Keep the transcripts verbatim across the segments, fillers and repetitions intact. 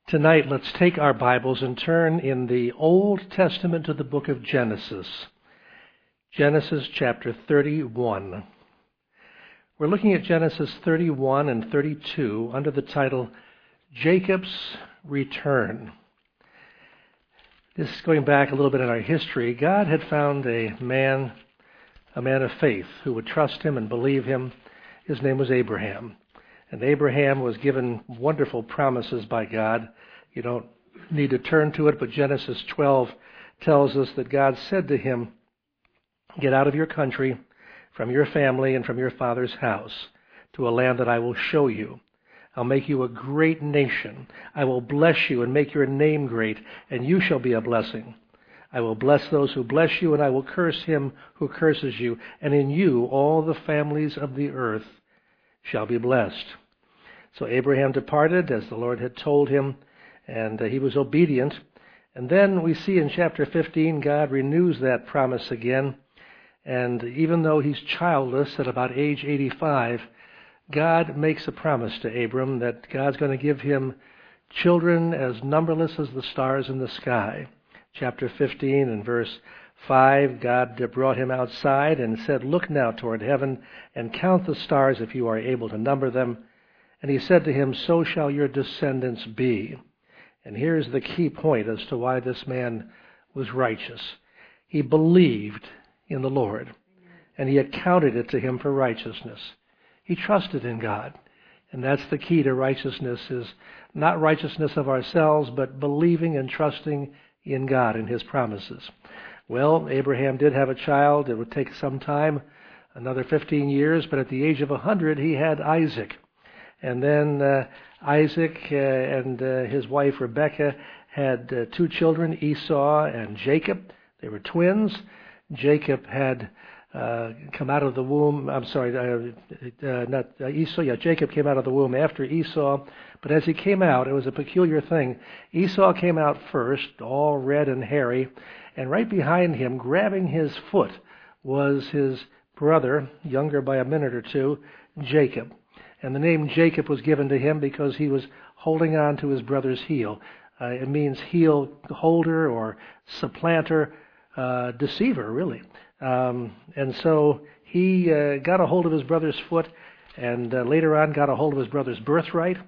Tonight, let's take our Bibles and turn in the Old Testament to the book of Genesis. Genesis chapter thirty-one. We're looking at Genesis thirty-one and thirty-two under the title, Jacob's Return. This is going back a little bit in our history. God had found a man, a man of faith who would trust him and believe him. His name was Abraham. And Abraham was given wonderful promises by God. You don't need to turn to it, but Genesis twelve tells us that God said to him, "Get out of your country, from your family, and from your father's house, to a land that I will show you. I'll make you a great nation. I will bless you and make your name great, and you shall be a blessing. I will bless those who bless you, and I will curse him who curses you, and in you all the families of the earth shall be blessed." So Abraham departed as the Lord had told him, and uh, he was obedient. And then we see in chapter fifteen, God renews that promise again. And even though he's childless at about age eighty-five, God makes a promise to Abram that God's going to give him children as numberless as the stars in the sky. Chapter fifteen and verse five, God brought him outside and said, "Look now toward heaven and count the stars if you are able to number them." And he said to him, "So shall your descendants be." And here's the key point as to why this man was righteous. He believed in the Lord, and he accounted it to him for righteousness. He trusted in God. And that's the key to righteousness, is not righteousness of ourselves, but believing and trusting in God and his promises. Well, Abraham did have a child. It would take some time, another fifteen years, but at the age of one hundred, he had Isaac. And then uh, Isaac uh, and uh, his wife Rebekah had uh, two children, Esau and Jacob. They were twins. Jacob had uh, come out of the womb, I'm sorry, uh, uh, not uh, Esau, yeah, Jacob came out of the womb after Esau. But as he came out, it was a peculiar thing. Esau came out first, all red and hairy. And right behind him, grabbing his foot, was his brother, younger by a minute or two, Jacob. And the name Jacob was given to him because he was holding on to his brother's heel. Uh, it means heel holder or supplanter, uh, deceiver, really. Um, and so he uh, got a hold of his brother's foot, and uh, later on got a hold of his brother's birthright.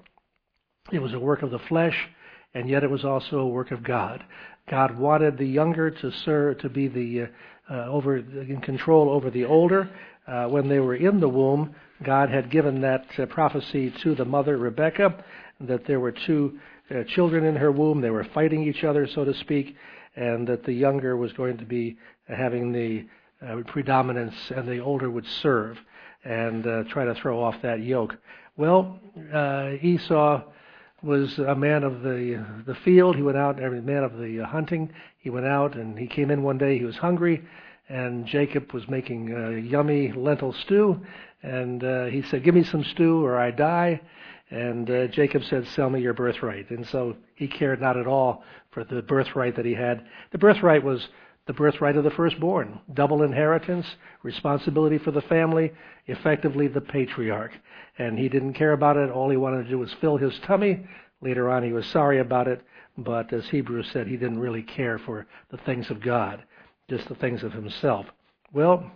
It was a work of the flesh, and yet it was also a work of God. God wanted the younger to serve, to be the uh, uh, over in control over the older. Uh, when they were in the womb, God had given that uh, prophecy to the mother, Rebekah, that there were two uh, children in her womb. They were fighting each other, so to speak, and that the younger was going to be uh, having the uh, predominance, and the older would serve and uh, try to throw off that yoke. Well, uh, Esau was a man of the the field. He went out, a man of the hunting. He went out, and he came in one day. He was hungry, and Jacob was making uh, yummy lentil stew, and uh, he said, "Give me some stew or I die." And uh, Jacob said, "Sell me your birthright." And so he cared not at all for the birthright that he had. The birthright was the birthright of the firstborn, double inheritance, responsibility for the family, effectively the patriarch. And he didn't care about it. All he wanted to do was fill his tummy. Later on, he was sorry about it. But as Hebrews said, he didn't really care for the things of God, just the things of himself. Well,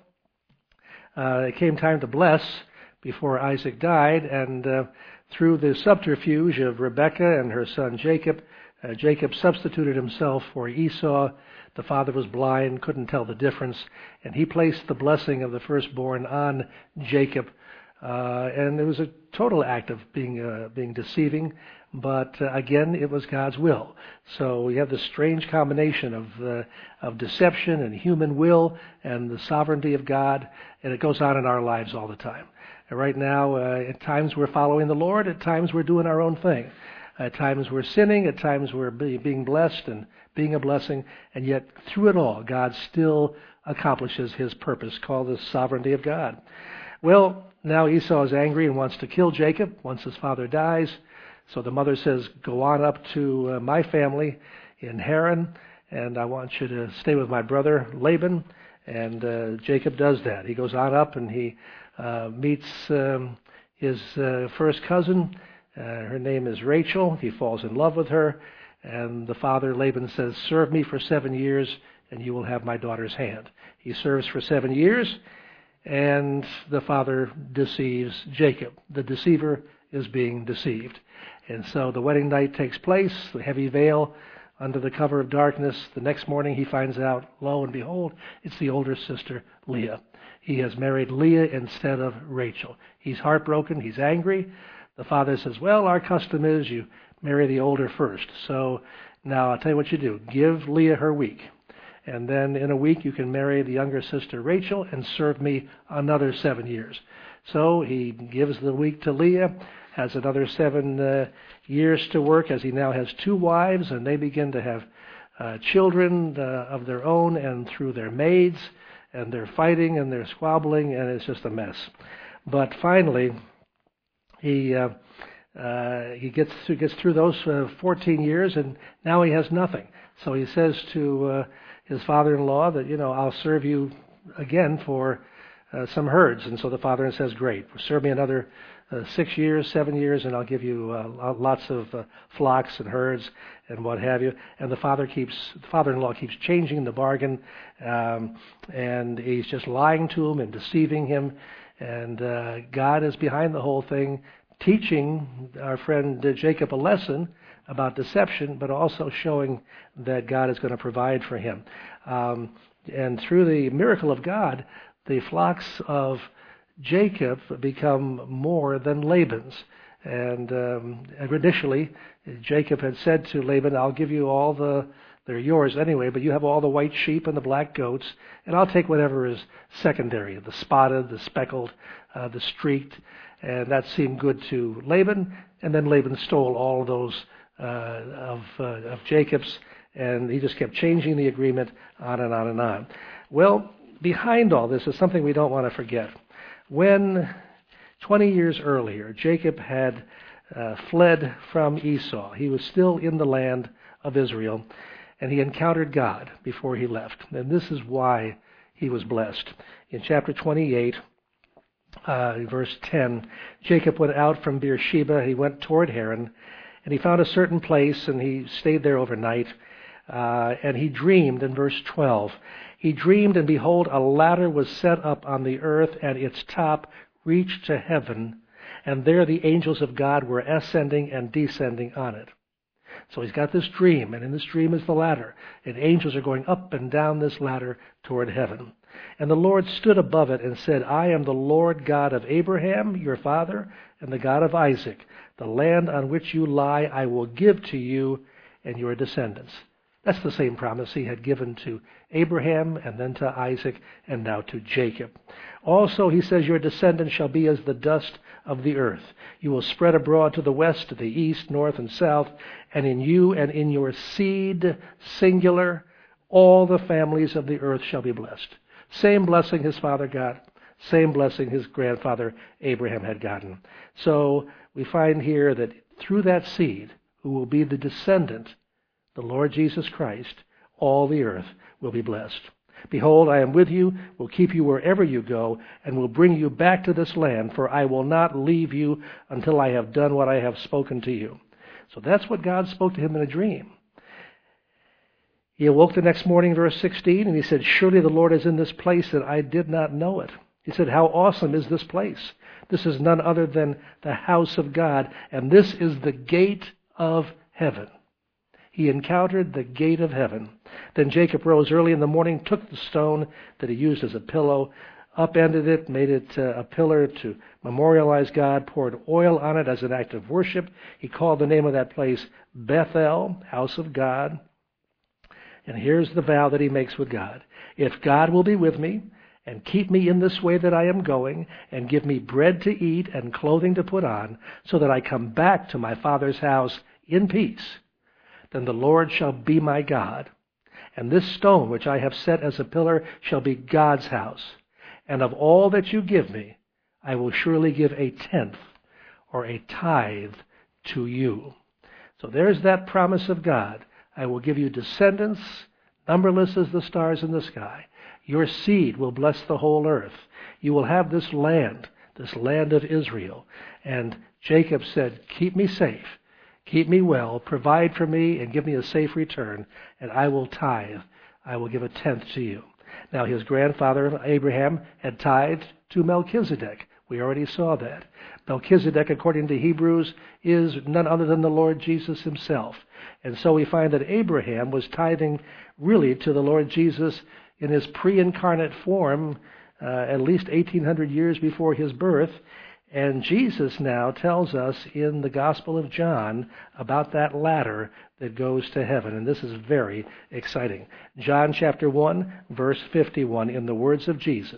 uh, it came time to bless before Isaac died. And uh, through the subterfuge of Rebekah and her son Jacob, uh, Jacob substituted himself for Esau. The father was blind, couldn't tell the difference. And he placed the blessing of the firstborn on Jacob. Uh, and it was a total act of being uh, being deceiving, but uh, again, it was God's will. So we have this strange combination of uh, of deception and human will and the sovereignty of God, and it goes on in our lives all the time. And right now, uh, at times we're following the Lord, at times we're doing our own thing. At times we're sinning, at times we're be, being blessed and being a blessing, and yet through it all, God still accomplishes his purpose, called the sovereignty of God. Well, now Esau is angry and wants to kill Jacob once his father dies. So the mother says, "Go on up to uh, my family in Haran, and I want you to stay with my brother Laban." And uh, Jacob does that. He goes on up and he uh, meets um, his uh, first cousin, Uh, her name is Rachel. He falls in love with her. And the father, Laban, says, serve me for seven years and you will have my daughter's hand. He serves for seven years and the father deceives Jacob. The deceiver is being deceived. And so the wedding night takes place, the heavy veil under the cover of darkness. The next morning he finds out, lo and behold, it's the older sister, Leah. He has married Leah instead of Rachel. He's heartbroken. He's angry. The father says, well, our custom is you marry the older first. So now I'll tell you what you do. Give Leah her week. And then in a week you can marry the younger sister Rachel and serve me another seven years. So he gives the week to Leah, has another seven uh, years to work as he now has two wives, and they begin to have uh, children uh, of their own and through their maids, and they're fighting and they're squabbling, and it's just a mess. But finally, he uh, uh, he gets through, gets through those uh, fourteen years, and now he has nothing. So he says to uh, his father-in-law that, you know, I'll serve you again for uh, some herds. And so the father says, great, serve me another uh, six years, seven years, and I'll give you uh, lots of uh, flocks and herds and what have you. And the father keeps, the father-in-law keeps changing the bargain, um, and he's just lying to him and deceiving him. And uh, God is behind the whole thing, teaching our friend Jacob a lesson about deception, but also showing that God is going to provide for him. Um, and through the miracle of God, the flocks of Jacob become more than Laban's. And um, initially, Jacob had said to Laban, I'll give you all the, they're yours anyway, but you have all the white sheep and the black goats, and I'll take whatever is secondary, the spotted, the speckled, uh, the streaked. And that seemed good to Laban. And then Laban stole all of those uh, of, uh, of Jacob's, and he just kept changing the agreement on and on and on. Well, behind all this is something we don't want to forget. When twenty years earlier, Jacob had uh, fled from Esau, he was still in the land of Israel, and he encountered God before he left. And this is why he was blessed. In chapter twenty-eight, uh, verse ten, Jacob went out from Beersheba, he went toward Haran, and he found a certain place, and he stayed there overnight. Uh, and he dreamed, in verse twelve, he dreamed, and behold, a ladder was set up on the earth, and its top reached to heaven, and there the angels of God were ascending and descending on it. So he's got this dream, and in this dream is the ladder, and angels are going up and down this ladder toward heaven. And the Lord stood above it and said, I am the Lord God of Abraham, your father, and the God of Isaac. The land on which you lie I will give to you and your descendants. That's the same promise he had given to Abraham and then to Isaac and now to Jacob. Also, he says, your descendants shall be as the dust of the earth. You will spread abroad to the west, to the east, north, and south, and in you and in your seed, singular, all the families of the earth shall be blessed. Same blessing his father got, same blessing his grandfather Abraham had gotten. So we find here that through that seed, who will be the descendant, the Lord Jesus Christ, all the earth will be blessed. Behold, I am with you, will keep you wherever you go, and will bring you back to this land, for I will not leave you until I have done what I have spoken to you. So that's what God spoke to him in a dream. He awoke the next morning, verse sixteen, and he said, surely the Lord is in this place, and I did not know it. He said, how awesome is this place? This is none other than the house of God, and this is the gate of heaven. He encountered the gate of heaven. Then Jacob rose early in the morning, took the stone that he used as a pillow, upended it, made it uh, a pillar to memorialize God, poured oil on it as an act of worship. He called the name of that place Bethel, house of God. And here's the vow that he makes with God. If God will be with me and keep me in this way that I am going, and give me bread to eat and clothing to put on, so that I come back to my father's house in peace, then the Lord shall be my God, and this stone which I have set as a pillar shall be God's house. And of all that you give me, I will surely give a tenth or a tithe to you. So there's that promise of God. I will give you descendants, numberless as the stars in the sky. Your seed will bless the whole earth. You will have this land, this land of Israel. And Jacob said, keep me safe, keep me well, provide for me, and give me a safe return, and I will tithe. I will give a tenth to you. Now his grandfather Abraham had tithed to Melchizedek. We already saw that. Melchizedek, according to Hebrews, is none other than the Lord Jesus himself. And so we find that Abraham was tithing really to the Lord Jesus in his pre-incarnate form, uh, at least eighteen hundred years before his birth. And Jesus now tells us in the Gospel of John about that ladder that goes to heaven. And this is very exciting. John chapter one, verse fifty-one, in the words of Jesus.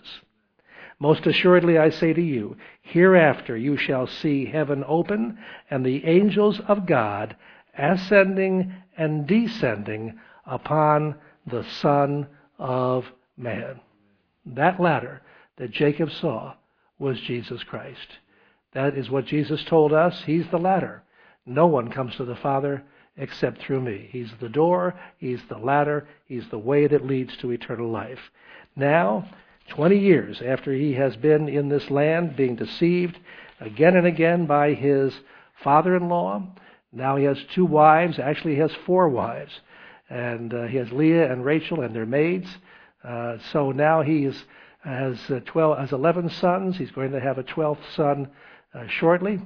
Most assuredly I say to you, hereafter you shall see heaven open, and the angels of God ascending and descending upon the Son of Man. That ladder that Jacob saw was Jesus Christ. That is what Jesus told us. He's the ladder. No one comes to the Father except through me. He's the door. He's the ladder. He's the way that leads to eternal life. Now, twenty years after he has been in this land, being deceived again and again by his father-in-law, now he has two wives. Actually, he has four wives. And uh, he has Leah and Rachel and their maids. Uh, so now he is, has, uh, twelve, has eleven sons. He's going to have a twelfth son uh, shortly.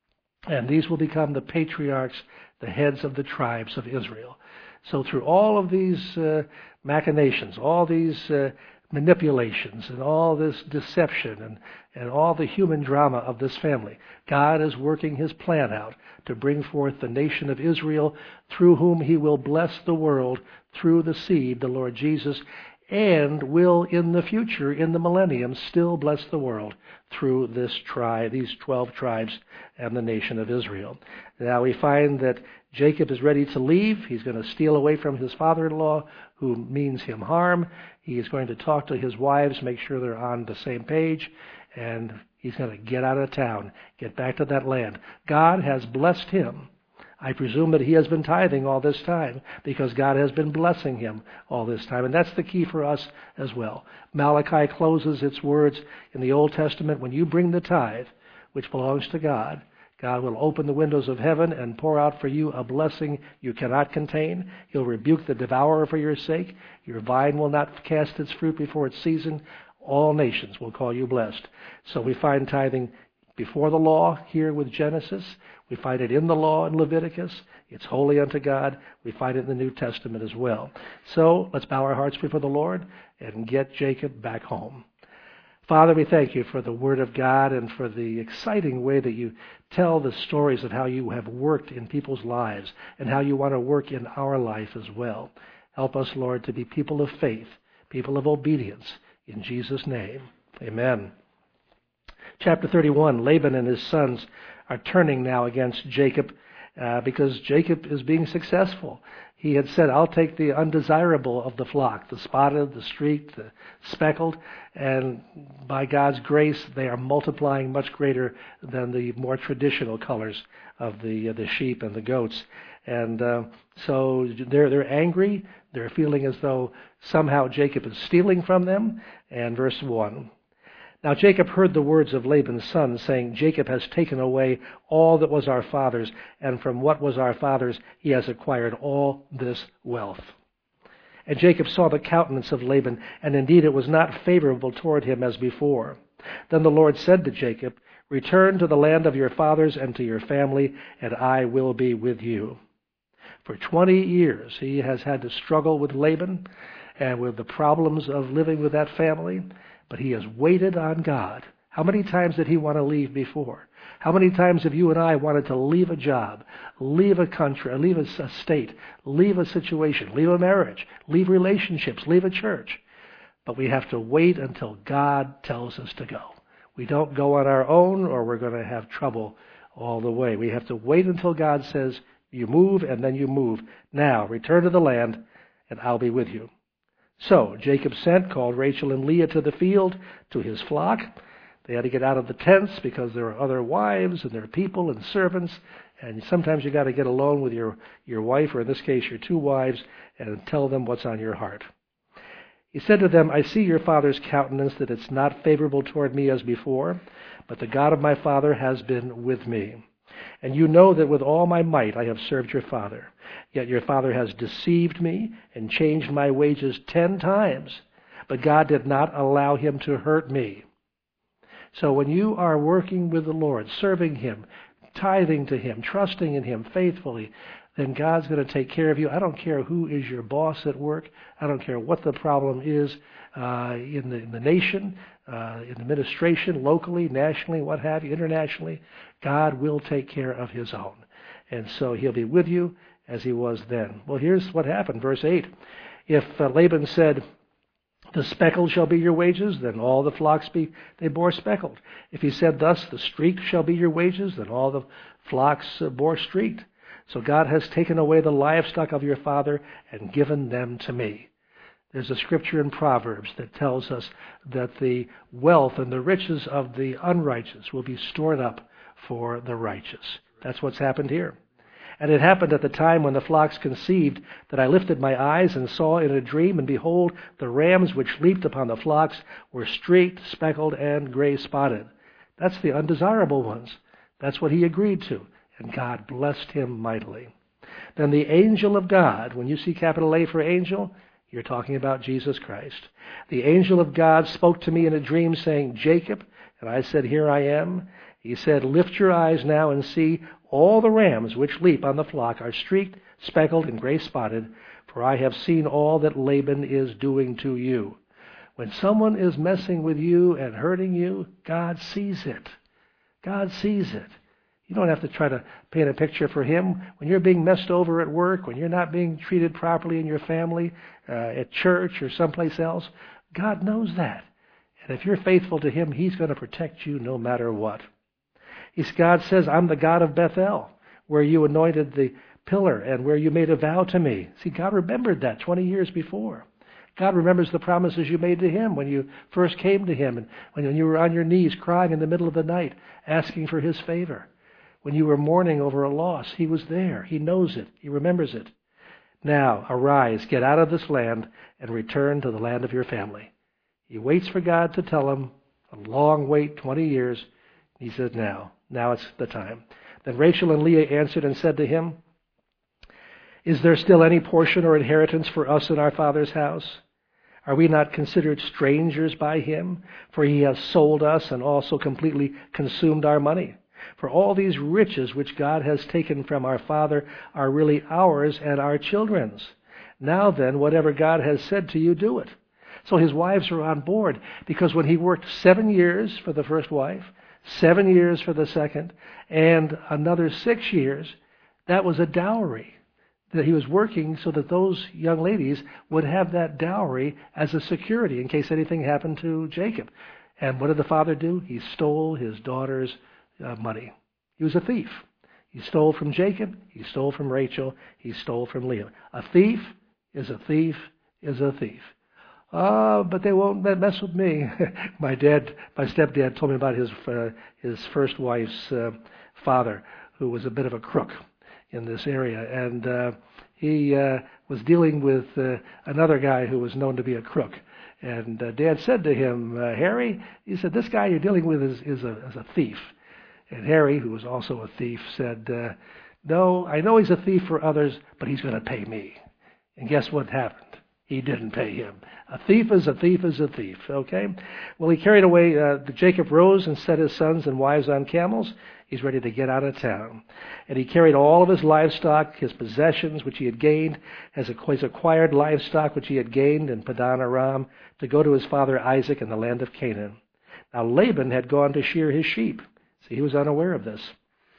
And these will become the patriarchs, the heads of the tribes of Israel. So through all of these uh, machinations, all these uh, manipulations, and all this deception, and, and all the human drama of this family, God is working his plan out to bring forth the nation of Israel, through whom he will bless the world through the seed, the Lord Jesus, and will in the future, in the millennium, still bless the world through this tribe, these twelve tribes and the nation of Israel. Now we find that Jacob is ready to leave. He's going to steal away from his father-in-law, who means him harm. He is going to talk to his wives, make sure they're on the same page, and he's going to get out of town, get back to that land. God has blessed him. I presume that he has been tithing all this time because God has been blessing him all this time. And that's the key for us as well. Malachi closes its words in the Old Testament, when you bring the tithe, which belongs to God, God will open the windows of heaven and pour out for you a blessing you cannot contain. He'll rebuke the devourer for your sake. Your vine will not cast its fruit before its season. All nations will call you blessed. So we find tithing before the law here with Genesis. We find it in the law in Leviticus. It's holy unto God. We find it in the New Testament as well. So let's bow our hearts before the Lord and get Jacob back home. Father, we thank you for the Word of God and for the exciting way that you tell the stories of how you have worked in people's lives and how you want to work in our life as well. Help us, Lord, to be people of faith, people of obedience. In Jesus' name, amen. Chapter thirty-one, Laban and his sons are turning now against Jacob uh, because Jacob is being successful. He had said, I'll take the undesirable of the flock, the spotted, the streaked, the speckled, and by God's grace, they are multiplying much greater than the more traditional colors of the uh, the sheep and the goats. And uh, so they're they're angry. They're feeling as though somehow Jacob is stealing from them. And verse one. Now Jacob heard the words of Laban's son, saying, Jacob has taken away all that was our father's, and from what was our father's he has acquired all this wealth. And Jacob saw the countenance of Laban, and indeed it was not favorable toward him as before. Then the Lord said to Jacob, Return to the land of your fathers and to your family, and I will be with you. For twenty years he has had to struggle with Laban and with the problems of living with that family. But he has waited on God. How many times did he want to leave before? How many times have you and I wanted to leave a job, leave a country, leave a state, leave a situation, leave a marriage, leave relationships, leave a church? But we have to wait until God tells us to go. We don't go on our own, or we're going to have trouble all the way. We have to wait until God says, you move, and then you move. Now, return to the land, and I'll be with you. So Jacob sent, called Rachel and Leah to the field, to his flock. They had to get out of the tents because there are other wives and there are people and servants. And sometimes you got to get alone with your, your wife, or in this case your two wives, and tell them what's on your heart. He said to them, I see your father's countenance, that it's not favorable toward me as before, but the God of my father has been with me. And you know that with all my might I have served your father. Yet your father has deceived me and changed my wages ten times. But God did not allow him to hurt me. So when you are working with the Lord, serving him, tithing to him, trusting in him faithfully, then God's going to take care of you. I don't care who is your boss at work. I don't care what the problem is uh, in, the, in the nation, uh, in administration, locally, nationally, what have you, internationally. God will take care of his own. And so he'll be with you as he was then. Well, here's what happened. Verse eight. If uh, Laban said, the speckled shall be your wages, then all the flocks be they bore speckled. If he said thus, the streaked shall be your wages, then all the flocks uh, bore streaked. So God has taken away the livestock of your father and given them to me. There's a scripture in Proverbs that tells us that the wealth and the riches of the unrighteous will be stored up for the righteous. That's what's happened here. And it happened at the time when the flocks conceived that I lifted my eyes and saw in a dream, and behold, the rams which leaped upon the flocks were streaked, speckled, and gray spotted. That's the undesirable ones. That's what he agreed to. And God blessed him mightily. Then the angel of God, when you see capital A for angel, you're talking about Jesus Christ. The angel of God spoke to me in a dream saying, Jacob, and I said, here I am. He said, lift your eyes now and see all the rams which leap on the flock are streaked, speckled, and gray spotted, for I have seen all that Laban is doing to you. When someone is messing with you and hurting you, God sees it. God sees it. You don't have to try to paint a picture for him. When you're being messed over at work, when you're not being treated properly in your family, uh, at church or someplace else, God knows that. And if you're faithful to him, he's going to protect you no matter what. He's, God says, I'm the God of Bethel, where you anointed the pillar and where you made a vow to me. See, God remembered that twenty years before. God remembers the promises you made to him when you first came to him and when you were on your knees crying in the middle of the night, asking for his favor. When you were mourning over a loss, he was there. He knows it. He remembers it. Now, arise, get out of this land, and return to the land of your family. He waits for God to tell him, a long wait, twenty years. He says, now, now it's the time. Then Rachel and Leah answered and said to him, is there still any portion or inheritance for us in our father's house? Are we not considered strangers by him? For he has sold us and also completely consumed our money. For all these riches which God has taken from our father are really ours and our children's. Now then, whatever God has said to you, do it. So his wives are on board, because when he worked seven years for the first wife, seven years for the second, and another six years, that was a dowry that he was working so that those young ladies would have that dowry as a security in case anything happened to Jacob. And what did the father do? He stole his daughter's uh, money. He was a thief. He stole from Jacob. He stole from Rachel. He stole from Leah. A thief is a thief is a thief. Oh, but they won't mess with me. my dad, my stepdad told me about his uh, his first wife's uh, father, who was a bit of a crook in this area. And uh, he uh, was dealing with uh, another guy who was known to be a crook. And uh, Dad said to him, uh, Harry, he said, this guy you're dealing with is, is, a, is a thief. And Harry, who was also a thief, said, uh, no, I know he's a thief for others, but he's going to pay me. And guess what happened? He didn't pay him. A thief is a thief is a thief, okay? Well, he carried away, uh, Jacob rose and set his sons and wives on camels. He's ready to get out of town. And he carried all of his livestock, his possessions, which he had gained, his acquired livestock, which he had gained in Padan Aram, to go to his father Isaac in the land of Canaan. Now Laban had gone to shear his sheep. See, he was unaware of this.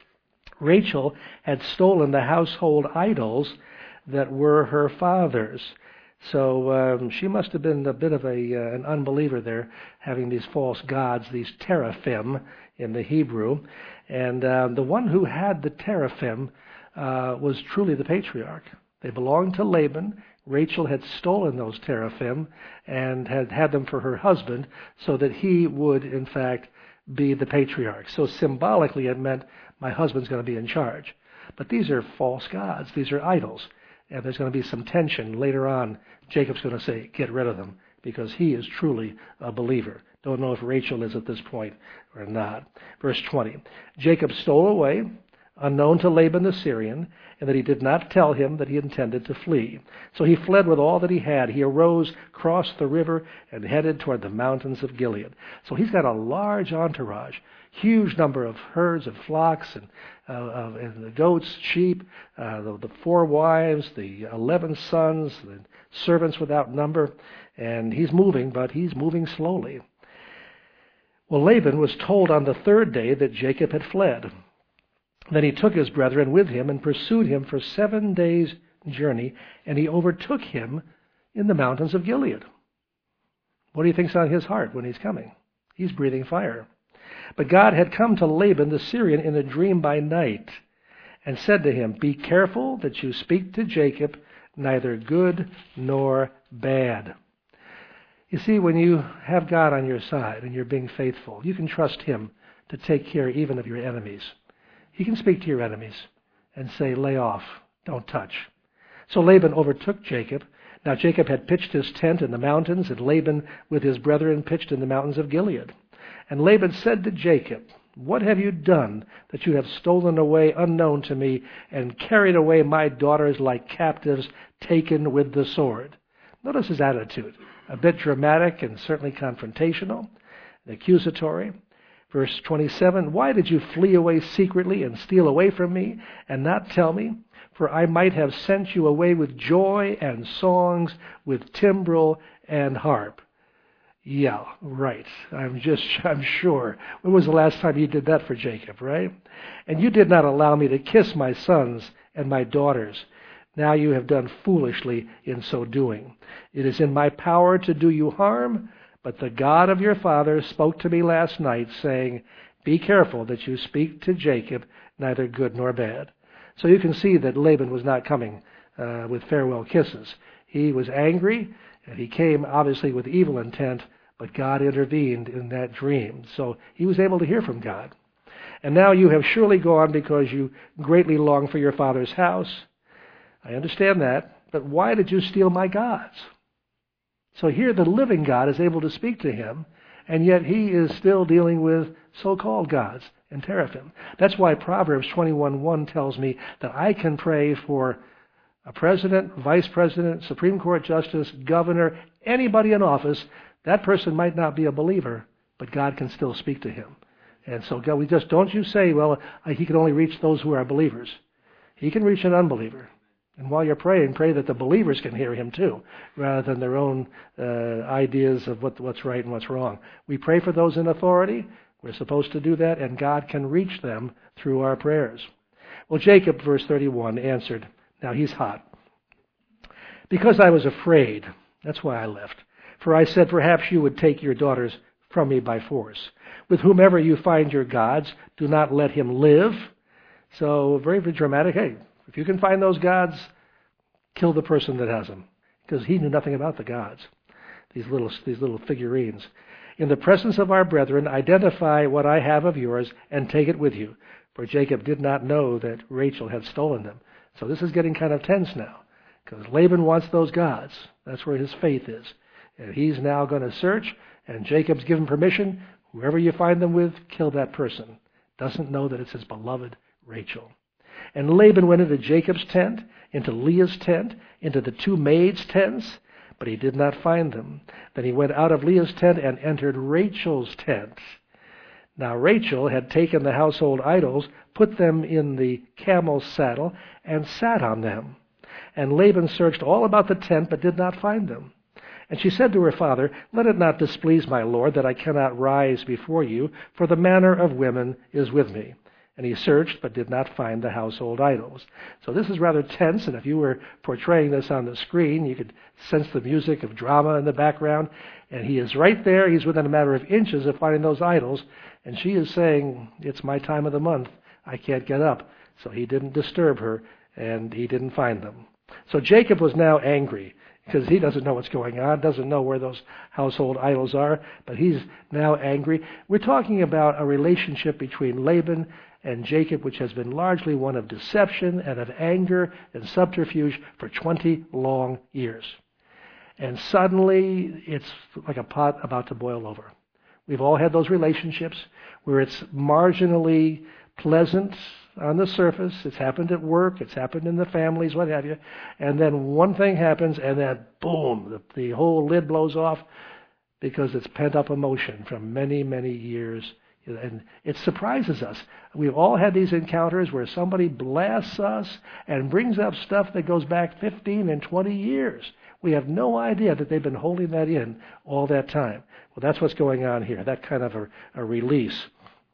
Rachel had stolen the household idols that were her father's. So um, she must have been a bit of a uh, an unbeliever there, having these false gods, these teraphim in the Hebrew. And uh, the one who had the teraphim uh, was truly the patriarch. They belonged to Laban. Rachel had stolen those teraphim and had had them for her husband so that he would, in fact, be the patriarch. So symbolically it meant my husband's going to be in charge. But these are false gods. These are idols. And there's going to be some tension later on. Jacob's going to say, get rid of them, because he is truly a believer. Don't know if Rachel is at this point or not. Verse twenty. Jacob stole away unknown to Laban the Syrian, and that he did not tell him that he intended to flee. So he fled with all that he had. He arose, crossed the river, and headed toward the mountains of Gilead. So he's got a large entourage, huge number of herds of flocks and, uh, of, and the goats, sheep, uh, the, the four wives, the eleven sons, the servants without number. And he's moving, but he's moving slowly. Well, Laban was told on the third day that Jacob had fled. Then he took his brethren with him and pursued him for seven days' journey, and he overtook him in the mountains of Gilead. What do you think's on his heart when he's coming? He's breathing fire. But God had come to Laban the Syrian in a dream by night and said to him, "Be careful that you speak to Jacob neither good nor bad." You see, when you have God on your side and you're being faithful, you can trust him to take care even of your enemies. He can speak to your enemies and say, "Lay off, don't touch." So Laban overtook Jacob. Now Jacob had pitched his tent in the mountains, and Laban with his brethren pitched in the mountains of Gilead. And Laban said to Jacob, "What have you done that you have stolen away unknown to me and carried away my daughters like captives taken with the sword?" Notice his attitude, a bit dramatic and certainly confrontational and accusatory. Verse twenty-seven, "Why did you flee away secretly and steal away from me and not tell me? For I might have sent you away with joy and songs, with timbrel and harp." Yeah, right. I'm just, I'm sure. When was the last time you did that for Jacob, right? "And you did not allow me to kiss my sons and my daughters. Now you have done foolishly in so doing. It is in my power to do you harm, but the God of your father spoke to me last night, saying, 'Be careful that you speak to Jacob neither good nor bad.'" So you can see that Laban was not coming uh, with farewell kisses. He was angry, and he came obviously with evil intent, but God intervened in that dream. So he was able to hear from God. "And now you have surely gone because you greatly long for your father's house. I understand that, but why did you steal my gods?" So here the living God is able to speak to him, and yet he is still dealing with so-called gods and teraphim. That's why Proverbs twenty-one one tells me that I can pray for a president, vice president, Supreme Court justice, governor, anybody in office. That person might not be a believer, but God can still speak to him. And so God, we just don't you say, well, he can only reach those who are believers. He can reach an unbeliever. And while you're praying, pray that the believers can hear him too, rather than their own uh, ideas of what, what's right and what's wrong. We pray for those in authority. We're supposed to do that, and God can reach them through our prayers. Well, Jacob, verse thirty-one, answered. Now he's hot. "Because I was afraid, that's why I left. For I said, perhaps you would take your daughters from me by force. With whomever you find your gods, do not let him live." So very, very dramatic. Hey, if you can find those gods, kill the person that has them. Because he knew nothing about the gods, these little, these little figurines. "In the presence of our brethren, identify what I have of yours and take it with you." For Jacob did not know that Rachel had stolen them. So this is getting kind of tense now, because Laban wants those gods. That's where his faith is. And he's now going to search, and Jacob's given permission. Whoever you find them with, kill that person. Doesn't know that it's his beloved Rachel. "And Laban went into Jacob's tent, into Leah's tent, into the two maids' tents, but he did not find them. Then he went out of Leah's tent and entered Rachel's tent. Now Rachel had taken the household idols, put them in the camel's saddle, and sat on them. And Laban searched all about the tent, but did not find them. And she said to her father, 'Let it not displease my lord that I cannot rise before you, for the manner of women is with me.' And he searched, but did not find the household idols." So this is rather tense, and if you were portraying this on the screen, you could sense the music of drama in the background. And he is right there. He's within a matter of inches of finding those idols. And she is saying, "It's my time of the month. I can't get up." So he didn't disturb her, and he didn't find them. So Jacob was now angry, because he doesn't know what's going on, doesn't know where those household idols are, but he's now angry. We're talking about a relationship between Laban and Jacob, which has been largely one of deception and of anger and subterfuge for twenty long years. And suddenly, it's like a pot about to boil over. We've all had those relationships where it's marginally pleasant on the surface. It's happened at work. It's happened in the families, what have you. And then one thing happens, and then boom, the, the whole lid blows off because it's pent-up emotion from many, many years. And it surprises us. We've all had these encounters where somebody blasts us and brings up stuff that goes back fifteen and twenty years. We have no idea that they've been holding that in all that time. Well, that's what's going on here, that kind of a, a release.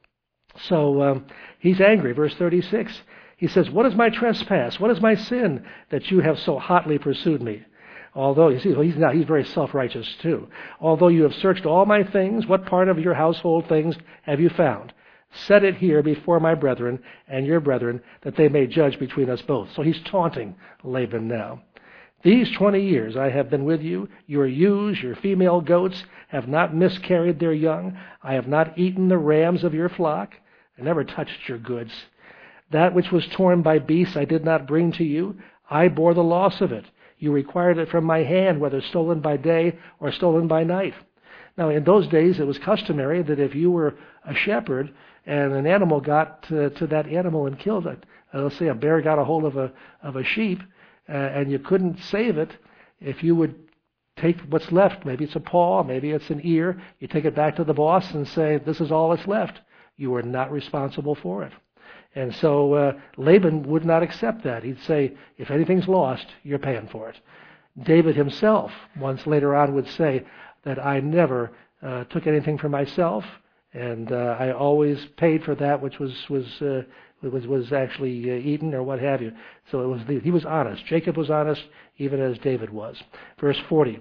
So um, he's angry. Verse thirty-six, he says, "What is my trespass? What is my sin that you have so hotly pursued me? Although, you see, well, he's now he's very self-righteous too. Although you have searched all my things, what part of your household things have you found? Set it here before my brethren and your brethren, that they may judge between us both." So he's taunting Laban now. "These twenty years I have been with you. Your ewes, your female goats, have not miscarried their young. I have not eaten the rams of your flock. I never touched your goods. That which was torn by beasts I did not bring to you. I bore the loss of it. You required it from my hand, whether stolen by day or stolen by night." Now, in those days, it was customary that if you were a shepherd and an animal got to, to that animal and killed it, uh, let's say a bear got a hold of a of a sheep, uh, and you couldn't save it, if you would take what's left, maybe it's a paw, maybe it's an ear, you take it back to the boss and say, "This is all that's left." You are not responsible for it. And so uh, Laban would not accept that. He'd say, if anything's lost, you're paying for it. David himself, once later on, would say that I never uh, took anything for myself, and uh, I always paid for that which was was uh, was was actually uh, eaten or what have you. So it was the, he was honest. Jacob was honest, even as David was. Verse forty.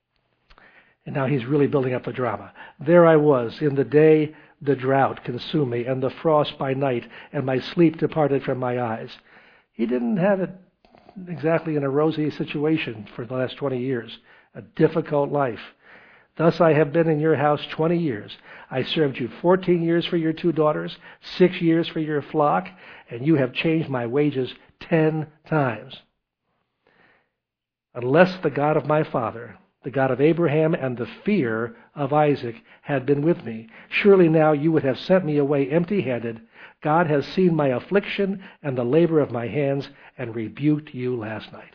And now he's really building up the drama. "There I was in the day. The drought consumed me, and the frost by night, and my sleep departed from my eyes." He didn't have it exactly in a rosy situation for the last twenty years, a difficult life. "Thus I have been in your house twenty years. I served you fourteen years for your two daughters, six years for your flock, and you have changed my wages ten times. Unless the God of my father, the God of Abraham and the fear of Isaac had been with me, surely now you would have sent me away empty-handed. God has seen my affliction and the labor of my hands and rebuked you last night."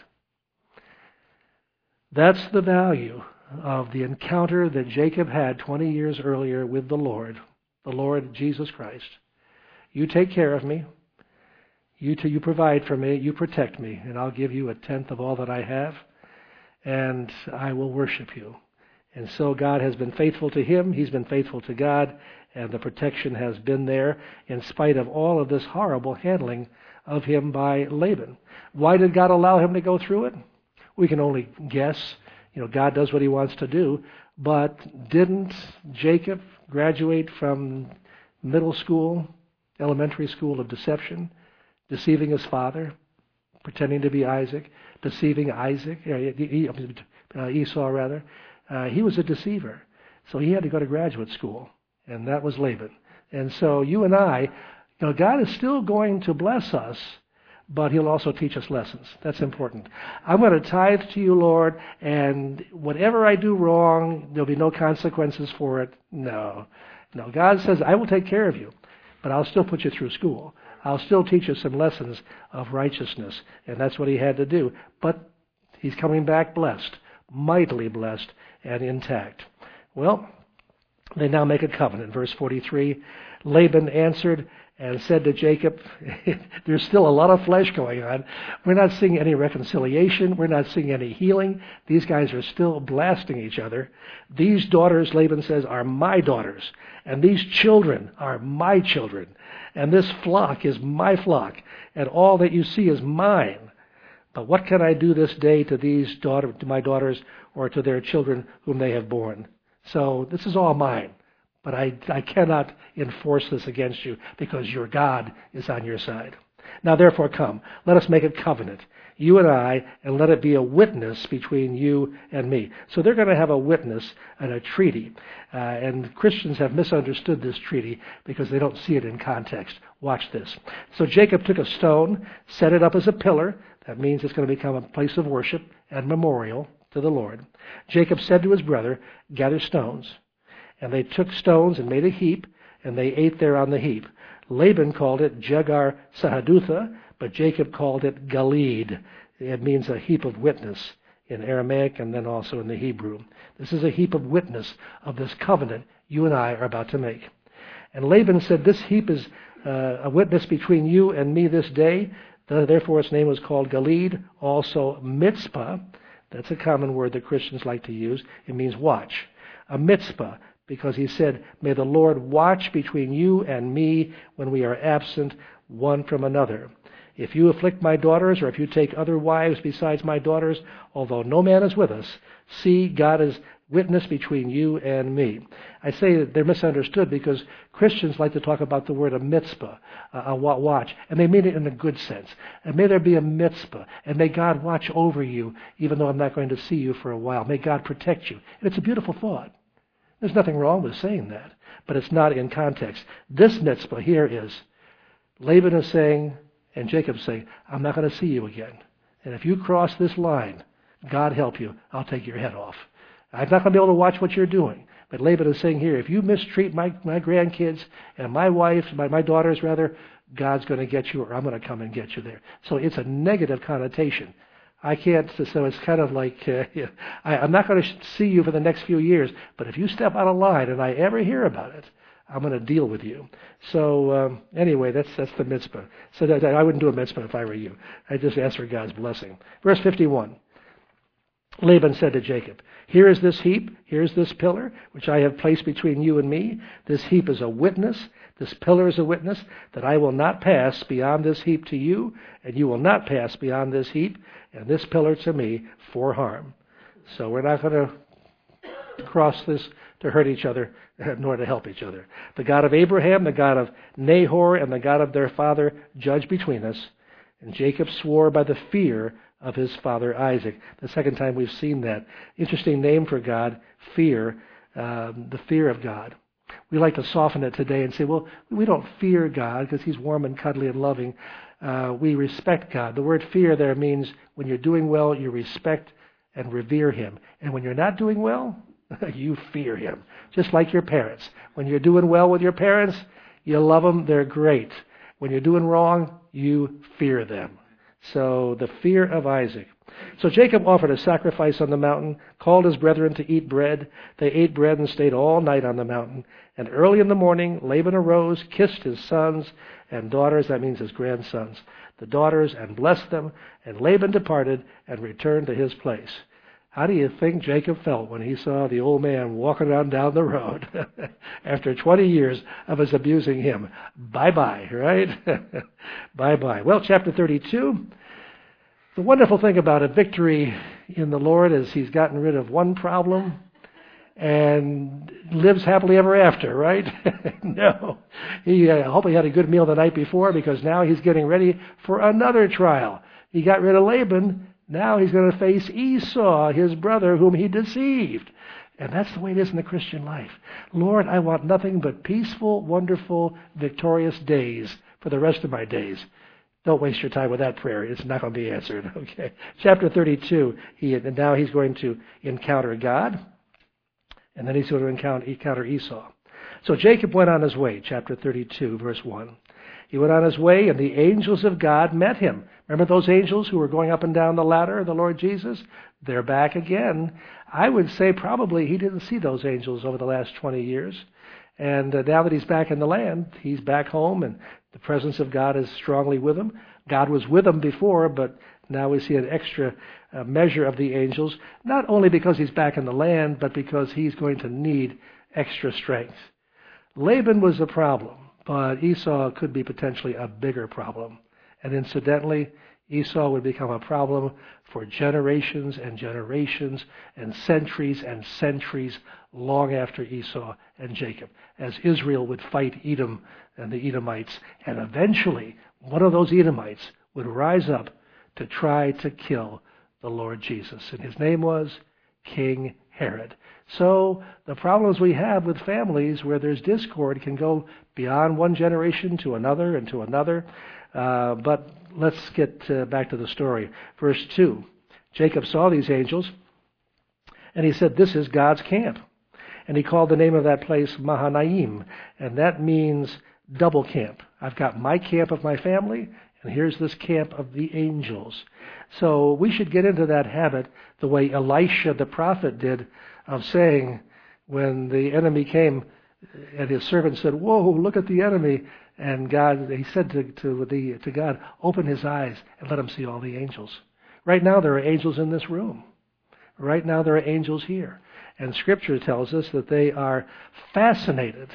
That's the value of the encounter that Jacob had twenty years earlier with the Lord, the Lord Jesus Christ. You take care of me. You, t- you provide for me. You protect me. And I'll give you a tenth of all that I have. And I will worship you. And so God has been faithful to him. He's been faithful to God. And the protection has been there in spite of all of this horrible handling of him by Laban. Why did God allow him to go through it? We can only guess. You know, God does what he wants to do. But didn't Jacob graduate from middle school, elementary school of deception, deceiving his father, pretending to be Isaac, deceiving Isaac, uh, Esau rather? Uh, he was a deceiver. So he had to go to graduate school, and that was Laban. And so you and I, you know, God is still going to bless us, but he'll also teach us lessons. That's important. I'm going to tithe to you, Lord, and whatever I do wrong, there'll be no consequences for it. No. No, God says, I will take care of you, but I'll still put you through school. I'll still teach you some lessons of righteousness, and that's what he had to do. But he's coming back blessed, mightily blessed, and intact. Well, they now make a covenant. Verse forty-three, Laban answered and said to Jacob, there's still a lot of flesh going on. We're not seeing any reconciliation. We're not seeing any healing. These guys are still blasting each other. These daughters, Laban says, are my daughters. And these children are my children. And this flock is my flock. And all that you see is mine. But what can I do this day to these daughter, to my daughters or to their children whom they have borne? So this is all mine. But I, I cannot enforce this against you because your God is on your side. Now therefore come, let us make a covenant, you and I, and let it be a witness between you and me. So they're going to have a witness and a treaty. Uh, and Christians have misunderstood this treaty because they don't see it in context. Watch this. So Jacob took a stone, set it up as a pillar. That means it's going to become a place of worship and memorial to the Lord. Jacob said to his brother, gather stones. And they took stones and made a heap, and they ate there on the heap. Laban called it Jegar Sahadutha, but Jacob called it Galeed. It means a heap of witness in Aramaic and then also in the Hebrew. This is a heap of witness of this covenant you and I are about to make. And Laban said, this heap is uh, a witness between you and me this day. Therefore its name was called Galeed, also Mitzpah. That's a common word that Christians like to use. It means watch. A mitzvah, because he said, may the Lord watch between you and me when we are absent one from another. If you afflict my daughters, or if you take other wives besides my daughters, although no man is with us, see, God is witness between you and me. I say that they're misunderstood because Christians like to talk about the word a mitzvah, a watch, and they mean it in a good sense. And may there be a mitzvah, and may God watch over you, even though I'm not going to see you for a while. May God protect you. And it's a beautiful thought. There's nothing wrong with saying that, but it's not in context. This mitzvah here is, Laban is saying, and Jacob saying, I'm not going to see you again. And if you cross this line, God help you, I'll take your head off. I'm not going to be able to watch what you're doing. But Laban is saying here, if you mistreat my, my grandkids and my wife, my, my daughters rather, God's going to get you, or I'm going to come and get you there. So it's a negative connotation. I can't, so it's kind of like, uh, yeah, I, I'm not going to see you for the next few years, but if you step out of line and I ever hear about it, I'm going to deal with you. So um, anyway, that's that's the mitzvah. So that, I wouldn't do a mitzvah if I were you. I just ask for God's blessing. Verse fifty-one. Laban said to Jacob, here is this heap, here is this pillar, which I have placed between you and me. This heap is a witness, this pillar is a witness, that I will not pass beyond this heap to you, and you will not pass beyond this heap, and this pillar to me, for harm. So we're not going to cross this to hurt each other, nor to help each other. The God of Abraham, the God of Nahor, and the God of their father judge between us. And Jacob swore by the fear of his father Isaac. The second time we've seen that. Interesting name for God, fear, um, the fear of God. We like to soften it today and say, well, we don't fear God because he's warm and cuddly and loving. Uh, we respect God. The word fear there means when you're doing well, you respect and revere him. And when you're not doing well, you fear him. Just like your parents. When you're doing well with your parents, you love them, they're great. When you're doing wrong, you fear them. So the fear of Isaac. So Jacob offered a sacrifice on the mountain, called his brethren to eat bread. They ate bread and stayed all night on the mountain. And early in the morning, Laban arose, kissed his sons and daughters, that means his grandsons, the daughters, and blessed them. And Laban departed and returned to his place. How do you think Jacob felt when he saw the old man walking on down the road after twenty years of us abusing him? Bye-bye, right? Bye-bye. Well, chapter thirty-two, the wonderful thing about a victory in the Lord is he's gotten rid of one problem and lives happily ever after, right? No. He, uh, I hope he had a good meal the night before because now he's getting ready for another trial. He got rid of Laban. Now he's going to face Esau, his brother, whom he deceived. And that's the way it is in the Christian life. Lord, I want nothing but peaceful, wonderful, victorious days for the rest of my days. Don't waste your time with that prayer. It's not going to be answered. Okay. Chapter thirty-two, he, and now he's going to encounter God, and then he's going to encounter, encounter Esau. So Jacob went on his way, chapter thirty-two, verse one. He went on his way, and the angels of God met him. Remember those angels who were going up and down the ladder of the Lord Jesus? They're back again. I would say probably he didn't see those angels over the last twenty years. And uh, now that he's back in the land, he's back home, and the presence of God is strongly with him. God was with him before, but now we see an extra uh, measure of the angels, not only because he's back in the land, but because he's going to need extra strength. Laban was a problem, but Esau could be potentially a bigger problem. And incidentally, Esau would become a problem for generations and generations and centuries and centuries long after Esau and Jacob, as Israel would fight Edom and the Edomites. And eventually, one of those Edomites would rise up to try to kill the Lord Jesus. And his name was King Herod. So the problems we have with families where there's discord can go beyond one generation to another and to another. Uh, but let's get uh, back to the story. Verse two. Jacob saw these angels, and he said, this is God's camp. And he called the name of that place Mahanaim, and that means double camp. I've got my camp of my family, and here's this camp of the angels. So we should get into that habit the way Elisha the prophet did, of saying, when the enemy came and his servant said, "Whoa, look at the enemy," and God, he said to, to, the, to God, "Open his eyes and let him see all the angels." Right now there are angels in this room. Right now there are angels here. And Scripture tells us that they are fascinated,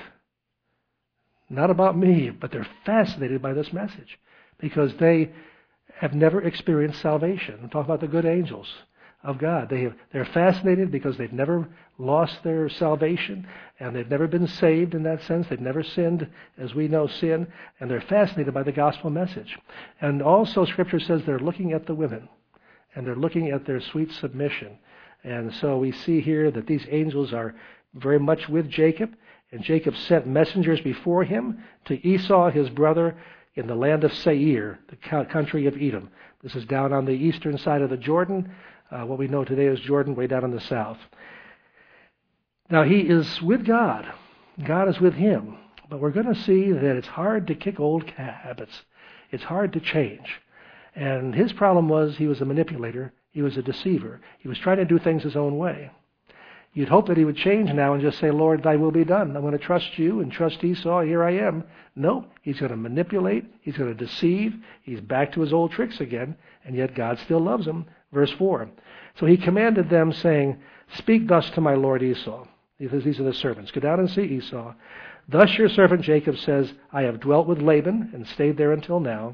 not about me, but they're fascinated by this message because they have never experienced salvation. I'm talking about the good angels of God. They have, they're fascinated because they've never lost their salvation and they've never been saved in that sense. They've never sinned as we know sin, and they're fascinated by the gospel message. And also Scripture says they're looking at the women and they're looking at their sweet submission. And so we see here that these angels are very much with Jacob, and Jacob sent messengers before him to Esau, his brother, in the land of Seir, the country of Edom. This is down on the eastern side of the Jordan. Uh, what we know today is Jordan, way down in the south. Now he is with God. God is with him. But we're going to see that it's hard to kick old habits. It's hard to change. And his problem was he was a manipulator. He was a deceiver. He was trying to do things his own way. You'd hope that he would change now and just say, "Lord, thy will be done. I'm going to trust you and trust Esau. Here I am." No, he's going to manipulate. He's going to deceive. He's back to his old tricks again, and yet God still loves him. Verse four. So he commanded them, saying, "Speak thus to my lord Esau." These are the servants. "Go down and see Esau. Thus your servant Jacob says, I have dwelt with Laban and stayed there until now.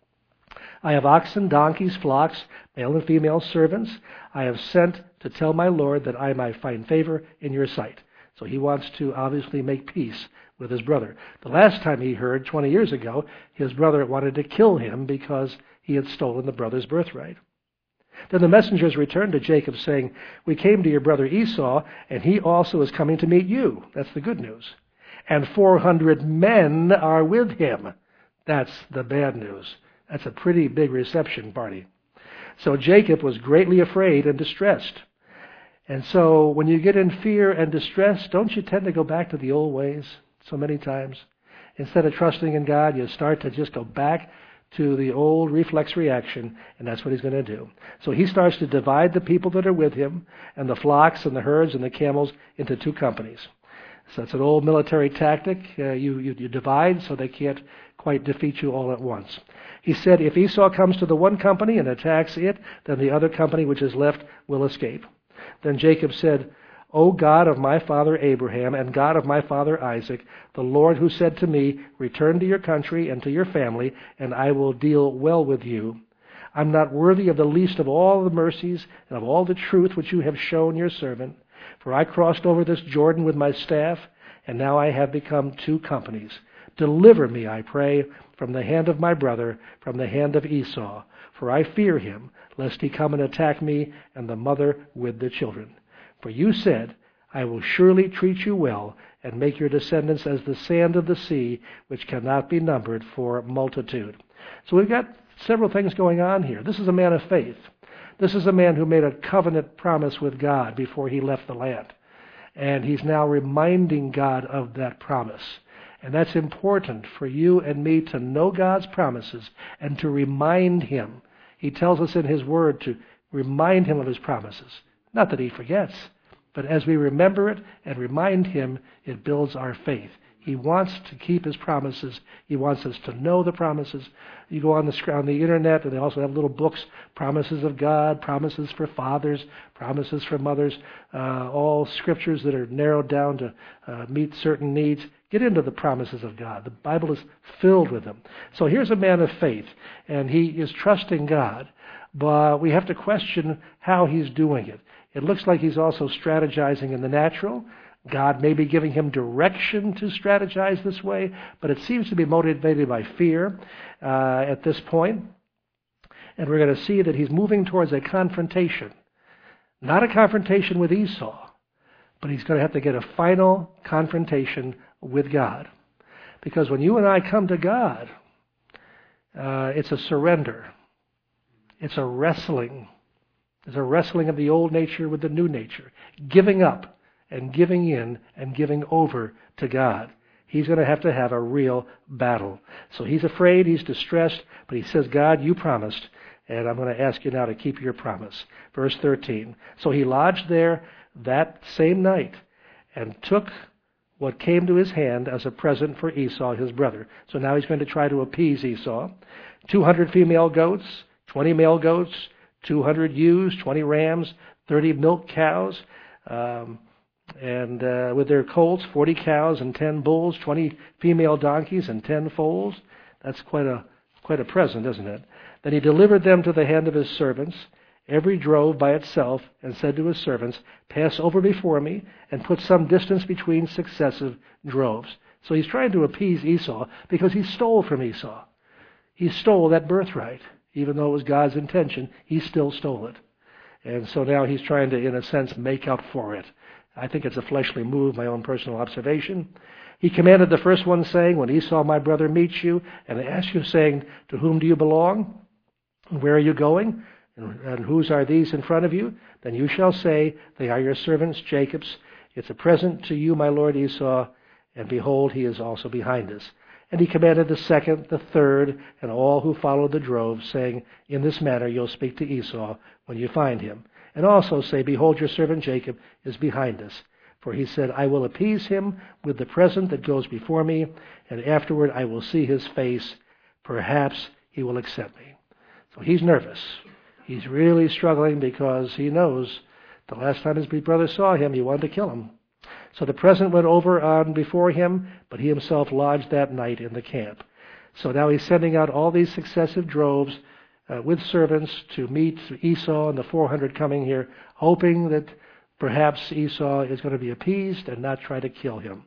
I have oxen, donkeys, flocks, male and female servants. I have sent to tell my Lord that I might find favor in your sight." So he wants to obviously make peace with his brother. The last time he heard, twenty years ago, his brother wanted to kill him because he had stolen the brother's birthright. Then the messengers returned to Jacob, saying, "We came to your brother Esau, and he also is coming to meet you." That's the good news. "And four hundred men are with him." That's the bad news. That's a pretty big reception party. So Jacob was greatly afraid and distressed. And so when you get in fear and distress, don't you tend to go back to the old ways so many times? Instead of trusting in God, you start to just go back to the old reflex reaction, and that's what he's going to do. So he starts to divide the people that are with him and the flocks and the herds and the camels into two companies. So it's an old military tactic. Uh, you, you, you divide so they can't quite defeat you all at once. He said, "If Esau comes to the one company and attacks it, then the other company which is left will escape." Then Jacob said, "O God of my father Abraham and God of my father Isaac, the Lord who said to me, 'Return to your country and to your family, and I will deal well with you.' I'm not worthy of the least of all the mercies and of all the truth which you have shown your servant. For I crossed over this Jordan with my staff, and now I have become two companies. Deliver me, I pray, from the hand of my brother, from the hand of Esau. For I fear him, lest he come and attack me and the mother with the children. For you said, I will surely treat you well, and make your descendants as the sand of the sea, which cannot be numbered for multitude." So we've got several things going on here. This is a man of faith. This is a man who made a covenant promise with God before he left the land. And he's now reminding God of that promise. And that's important for you and me to know God's promises and to remind him. He tells us in his word to remind him of his promises. Not that he forgets, but as we remember it and remind him, it builds our faith. He wants to keep his promises. He wants us to know the promises. You go on the, on the internet, and they also have little books, Promises of God, Promises for Fathers, Promises for Mothers, uh, all scriptures that are narrowed down to uh, meet certain needs. Get into the promises of God. The Bible is filled with them. So here's a man of faith, and he is trusting God, but we have to question how he's doing it. It looks like he's also strategizing in the natural. God may be giving him direction to strategize this way, but it seems to be motivated by fear uh, at this point. And we're going to see that he's moving towards a confrontation. Not a confrontation with Esau, but he's going to have to get a final confrontation with God. Because when you and I come to God, uh, it's a surrender. It's a wrestling. It's a wrestling of the old nature with the new nature. Giving up and giving in and giving over to God. he's going to have to have a real battle. So he's afraid, he's distressed, but he says, God, you promised, and I'm going to ask you now to keep your promise. Verse thirteen. So he lodged there that same night and took what came to his hand as a present for Esau, his brother. So now he's going to try to appease Esau. two hundred female goats, twenty male goats, two hundred ewes, twenty rams, thirty milk cows, um, and uh, with their colts, forty cows and ten bulls, twenty female donkeys and ten foals. That's quite a quite a present, isn't it? Then he delivered them to the hand of his servants, every drove by itself, and said to his servants, pass over before me, and put some distance between successive droves. So he's trying to appease Esau because he stole from Esau. He stole that birthright. Even though it was God's intention, he still stole it. And so now he's trying to, in a sense, make up for it. I think it's a fleshly move, my own personal observation. He commanded the first one, saying, when Esau my brother meets you, and asks you, saying, to whom do you belong? And where are you going? And, and whose are these in front of you? Then you shall say, they are your servants, Jacob's. It's a present to you, my lord Esau, and behold, he is also behind us. And he commanded the second, the third, and all who followed the drove, saying, in this manner you'll speak to Esau when you find him. And also say, behold, your servant Jacob is behind us. For he said, I will appease him with the present that goes before me, and afterward I will see his face. Perhaps he will accept me. So he's nervous. He's really struggling because he knows the last time his brother saw him, he wanted to kill him. So the present went over on before him, but he himself lodged that night in the camp. So now he's sending out all these successive droves uh, with servants to meet Esau and the four hundred coming here, hoping that perhaps Esau is going to be appeased and not try to kill him.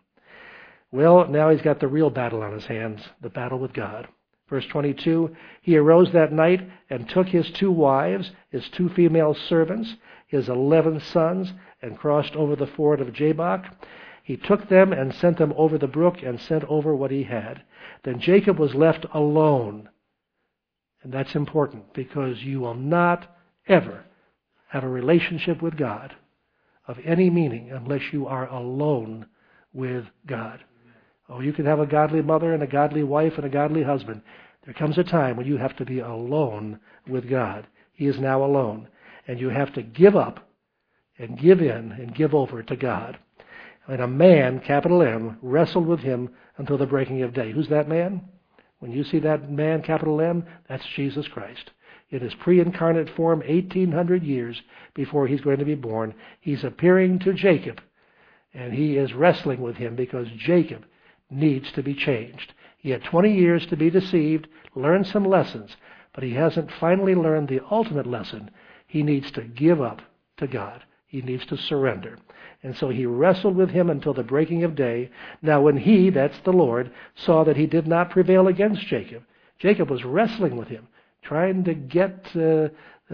Well, now he's got the real battle on his hands, the battle with God. Verse twenty-two, he arose that night and took his two wives, his two female servants, his eleven sons, and crossed over the ford of Jabbok. He took them and sent them over the brook and sent over what he had. Then Jacob was left alone. And that's important because you will not ever have a relationship with God of any meaning unless you are alone with God. Oh, you can have a godly mother and a godly wife and a godly husband. There comes a time when you have to be alone with God. He is now alone. And you have to give up and give in and give over to God. And a man, capital M, wrestled with him until the breaking of day. Who's that man? When you see that man, capital M, that's Jesus Christ. In his pre-incarnate form, eighteen hundred years before he's going to be born, he's appearing to Jacob. And he is wrestling with him because Jacob needs to be changed. He had twenty years to be deceived, learn some lessons, but he hasn't finally learned the ultimate lesson. He needs to give up to God. He needs to surrender. And so he wrestled with him until the breaking of day. Now when he, that's the Lord, saw that he did not prevail against Jacob, Jacob was wrestling with him, trying to get uh, uh,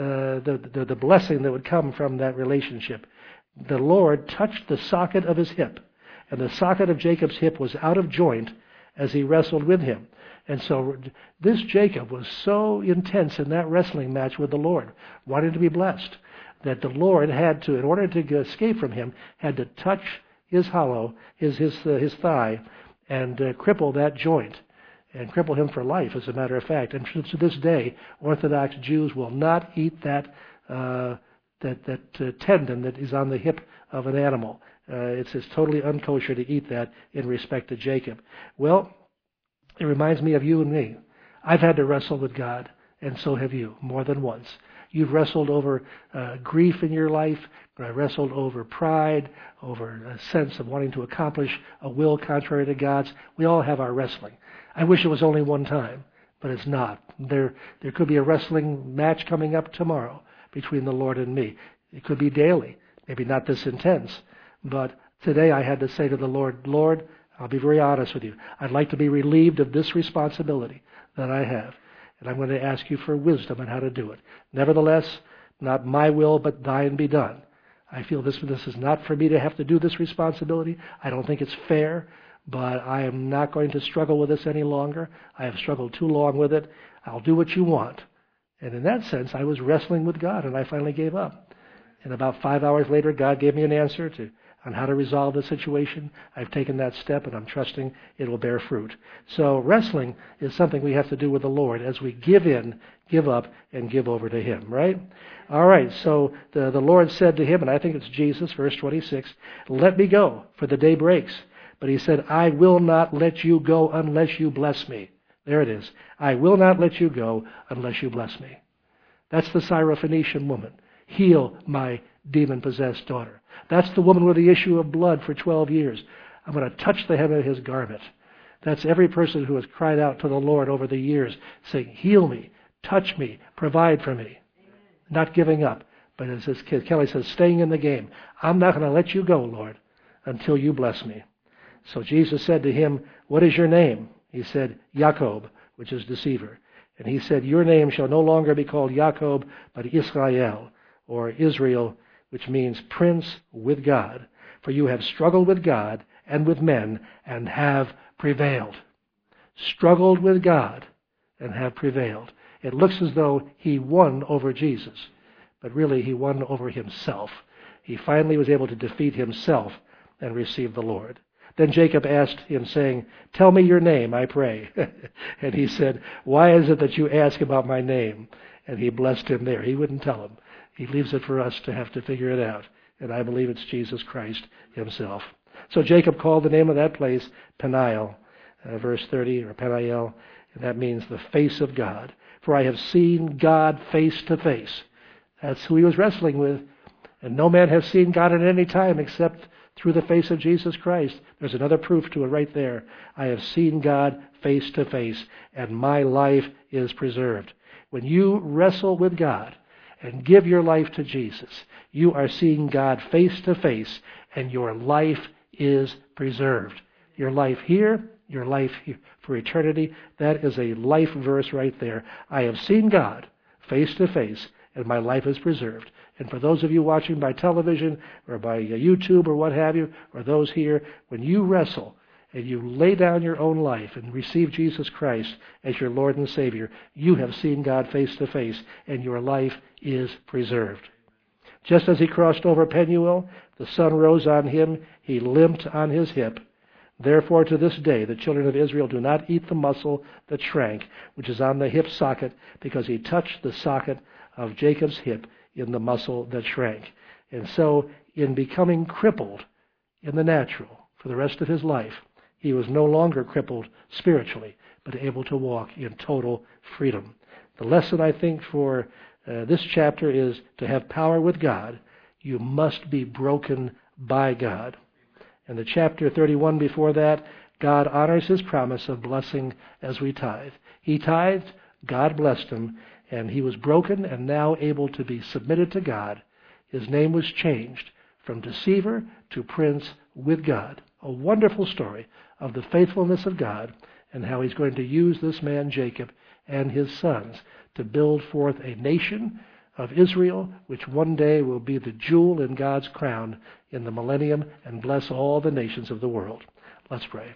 the, the, the blessing that would come from that relationship. The Lord touched the socket of his hip, and the socket of Jacob's hip was out of joint as he wrestled with him. And so this Jacob was so intense in that wrestling match with the Lord, wanting to be blessed, that the Lord had to, in order to escape from him, had to touch his hollow, his his uh, his thigh, and uh, cripple that joint, and cripple him for life, as a matter of fact. And to this day, Orthodox Jews will not eat that uh, that that uh, tendon that is on the hip of an animal. Uh, it's it's totally unkosher to eat that in respect to Jacob. Well, it reminds me of you and me. I've had to wrestle with God, and so have you, more than once. You've wrestled over uh, grief in your life. I wrestled over pride, over a sense of wanting to accomplish a will contrary to God's. We all have our wrestling. I wish it was only one time, but it's not. There, there could be a wrestling match coming up tomorrow between the Lord and me. It could be daily, maybe not this intense, but today I had to say to the Lord, Lord, I'll be very honest with you. I'd like to be relieved of this responsibility that I have. And I'm going to ask you for wisdom on how to do it. Nevertheless, not my will, but thine be done. I feel this, this is not for me to have to do this responsibility. I don't think it's fair, but I am not going to struggle with this any longer. I have struggled too long with it. I'll do what you want. And in that sense, I was wrestling with God, and I finally gave up. And about five hours later, God gave me an answer to on how to resolve the situation. I've taken that step, and I'm trusting it will bear fruit. So wrestling is something we have to do with the Lord as we give in, give up, and give over to Him, right? All right, so the, the Lord said to him, and I think it's Jesus, verse twenty-six, "Let me go, for the day breaks." But He said, "I will not let you go unless you bless me." There it is. "I will not let you go unless you bless me." That's the Syrophoenician woman. "Heal my demon-possessed daughter." That's the woman with the issue of blood for twelve years. "I'm going to touch the hem of His garment." That's every person who has cried out to the Lord over the years, saying, "Heal me, touch me, provide for me." Amen. Not giving up. But as this kid, Kelly says, staying in the game. "I'm not going to let you go, Lord, until you bless me." So Jesus said to him, "What is your name?" He said, "Jacob," which is deceiver. And He said, "Your name shall no longer be called Jacob, but Israel," or Israel, which means prince with God. "For you have struggled with God and with men and have prevailed." Struggled with God and have prevailed. It looks as though he won over Jesus, but really he won over himself. He finally was able to defeat himself and receive the Lord. Then Jacob asked him, saying, "Tell me your name, I pray." And he said, "Why is it that you ask about my name?" And he blessed him there. He wouldn't tell him. He leaves it for us to have to figure it out. And I believe it's Jesus Christ Himself. So Jacob called the name of that place Peniel, uh, verse thirty, or Peniel, and that means the face of God. "For I have seen God face to face." That's who he was wrestling with. "And no man has seen God at any time except through the face of Jesus Christ." There's another proof to it right there. I have seen God face to face, and my life is preserved. When you wrestle with God and give your life to Jesus, you are seeing God face to face, and your life is preserved. Your life here, your life here for eternity, that is a life verse right there. I have seen God face to face, and my life is preserved. And for those of you watching by television or by YouTube or what have you, or those here, when you wrestle and you lay down your own life and receive Jesus Christ as your Lord and Savior, you have seen God face to face, and your life is preserved. Just as he crossed over Penuel, the sun rose on him, he limped on his hip. Therefore to this day the children of Israel do not eat the muscle that shrank, which is on the hip socket, because he touched the socket of Jacob's hip in the muscle that shrank. And so, in becoming crippled in the natural for the rest of his life, he was no longer crippled spiritually, but able to walk in total freedom. The lesson, I think, for uh, this chapter is to have power with God, you must be broken by God. And the chapter thirty-one before that, God honors His promise of blessing as we tithe. He tithed, God blessed him, and he was broken and now able to be submitted to God. His name was changed from deceiver to prince with God. A wonderful story of the faithfulness of God and how He's going to use this man Jacob and his sons to build forth a nation of Israel, which one day will be the jewel in God's crown in the millennium and bless all the nations of the world. Let's pray.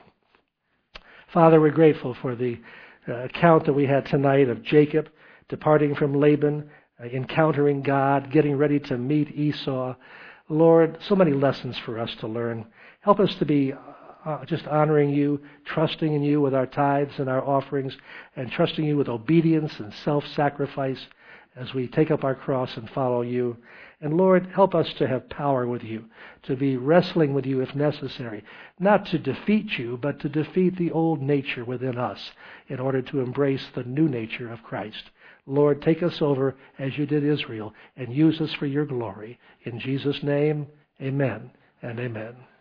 Father, we're grateful for the uh, account that we had tonight of Jacob departing from Laban, uh, encountering God, getting ready to meet Esau. Lord, so many lessons for us to learn. Help us to be uh, just honoring You, trusting in You with our tithes and our offerings, and trusting You with obedience and self-sacrifice as we take up our cross and follow You. And Lord, help us to have power with You, to be wrestling with You if necessary, not to defeat You, but to defeat the old nature within us in order to embrace the new nature of Christ. Lord, take us over as You did Israel and use us for Your glory. In Jesus' name, amen and amen.